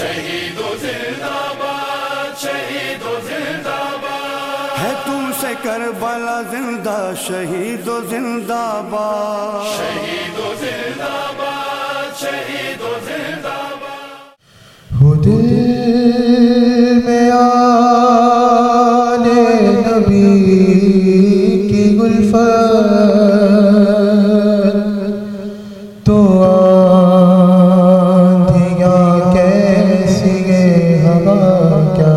शहीदो जिंदाबाद, शहीदो जिंदाबाद। है तुमसे करबला जिंदा, शहीदो जिंदाबाद, शहीदो जिंदाबाद, शहीदो जिंदाबाद। हो दिल में आले नबी की गुल्फत, तो आंधियाँ कैसी है हवा क्या,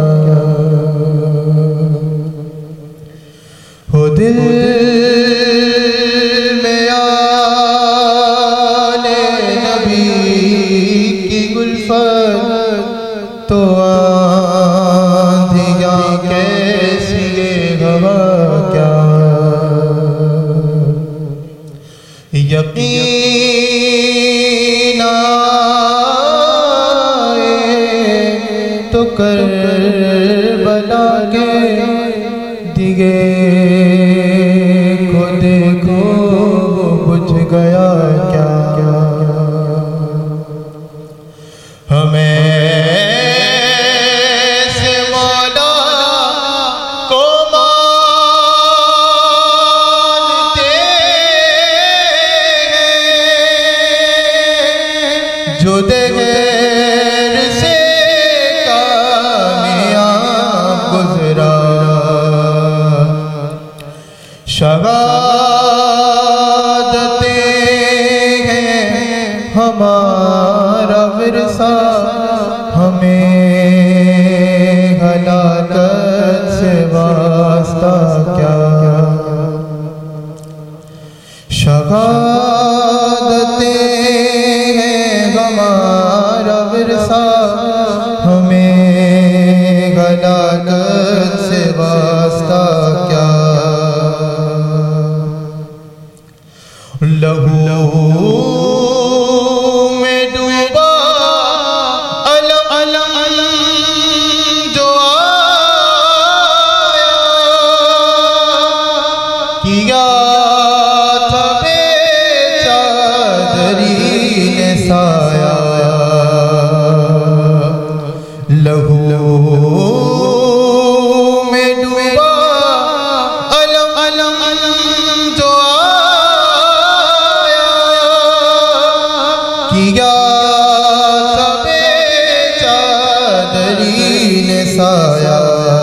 हो दिल में आले नबी की गुल्फत, तो आंधियाँ कैसी है हवा क्या, यकीन आए तो करबला के दिए को देखो बुझ गया क्या, हमें से मौला को मानते हैं, जो देर से कामयाब गुजरा, शहादतें हैं हमारा विरसा, हमें हलाकत से वास्ता क्या, शहादतें हैं हमारा विरसा, हमें हलाकत से वास्ता क्या, लहू में डूबा अलम अलम जो आया, किया था बेचादरी ने साया, लहू में डूबा अलम अलम जो किया था बेचादरी ने साया,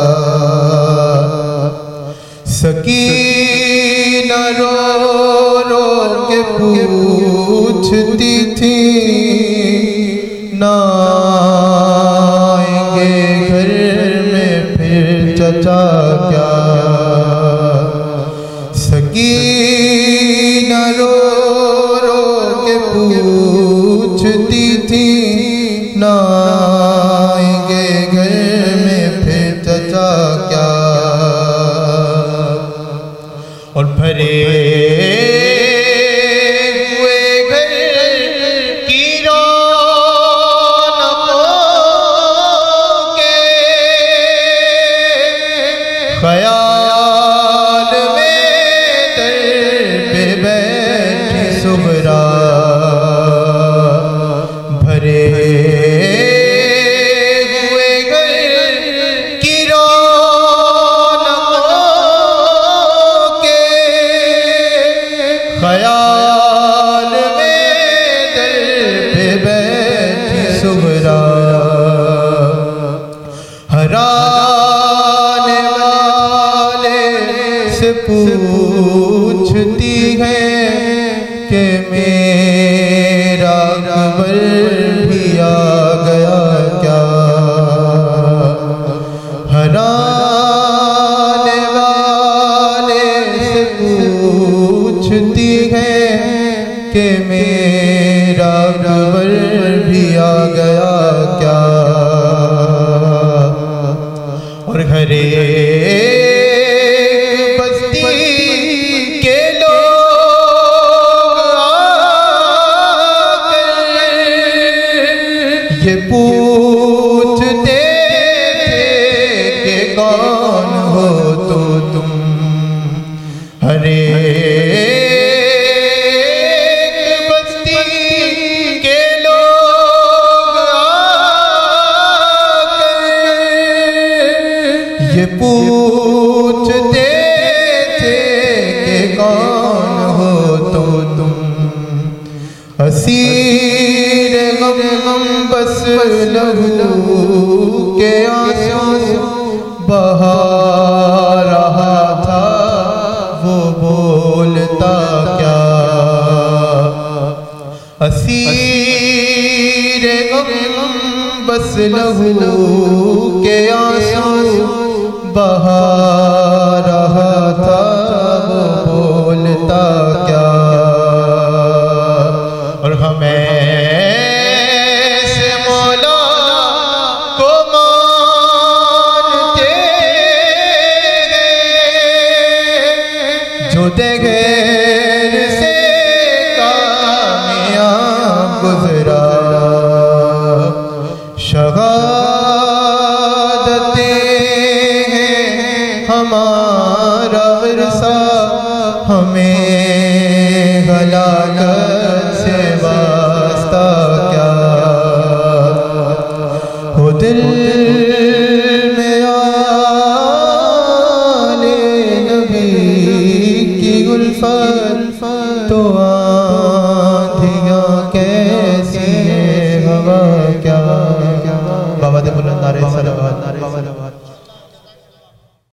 सकीना रो रो के पूछती थी, ना आएंगे घर में फिर चचा क्या, सकीना रो रो के पूछती थी, ना आएंगे घर में फिर चचा क्या, और भरे हुए घर की रौनकों के ख्याल में दर पे बैठी सुगरा, भरे हुए घर की रौनकों के ख्याल में दर पे बैठी सुगरा, हराने वाले से पूछती है कि मेरा अकबर भी आ गया क्या, हराने वाले से पूछती है कि मेरा अकबर भी आ गया क्या, और हरे बस्ती के लोग आकर ये पूछते थे कि कौन हो तो तुम, हरे बस्ती के लोग पूछते थे कि कौन हो तुम, असीर गम बस लहू के आंसू बहा रहा था, वो बोलता क्या। असीर गम बस लहू के आंसू बहा रहा था, वो बोलता क्या। और हमें से मौला को मानते जो देर से कामयाब गुजरा, शहादतें हैं हमारा विरसा, हमें गला कर